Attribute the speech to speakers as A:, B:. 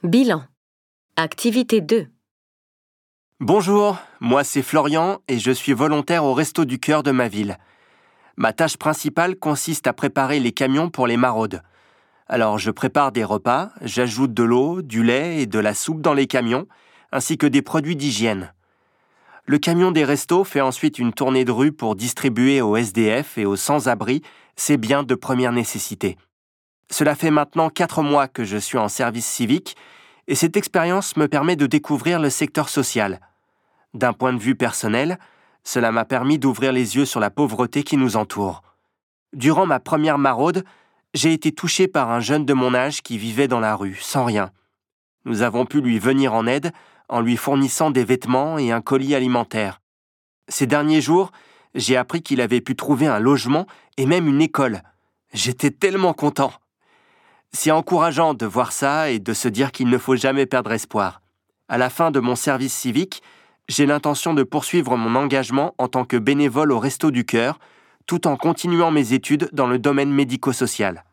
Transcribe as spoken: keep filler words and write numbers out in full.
A: Bilan. Activité deux.
B: Bonjour, moi c'est Florian et je suis volontaire au Resto du Cœur de ma ville. Ma tâche principale consiste à préparer les camions pour les maraudes. Alors je prépare des repas, j'ajoute de l'eau, du lait et de la soupe dans les camions, ainsi que des produits d'hygiène. Le camion des restos fait ensuite une tournée de rue pour distribuer aux S D F et aux sans-abri ces biens de première nécessité. Cela fait maintenant quatre mois que je suis en service civique et cette expérience me permet de découvrir le secteur social. D'un point de vue personnel, cela m'a permis d'ouvrir les yeux sur la pauvreté qui nous entoure. Durant ma première maraude, j'ai été touché par un jeune de mon âge qui vivait dans la rue, sans rien. Nous avons pu lui venir en aide en lui fournissant des vêtements et un colis alimentaire. Ces derniers jours, j'ai appris qu'il avait pu trouver un logement et même une école. J'étais tellement content. C'est encourageant de voir ça et de se dire qu'il ne faut jamais perdre espoir. À la fin de mon service civique, j'ai l'intention de poursuivre mon engagement en tant que bénévole au Resto du Cœur, tout en continuant mes études dans le domaine médico-social.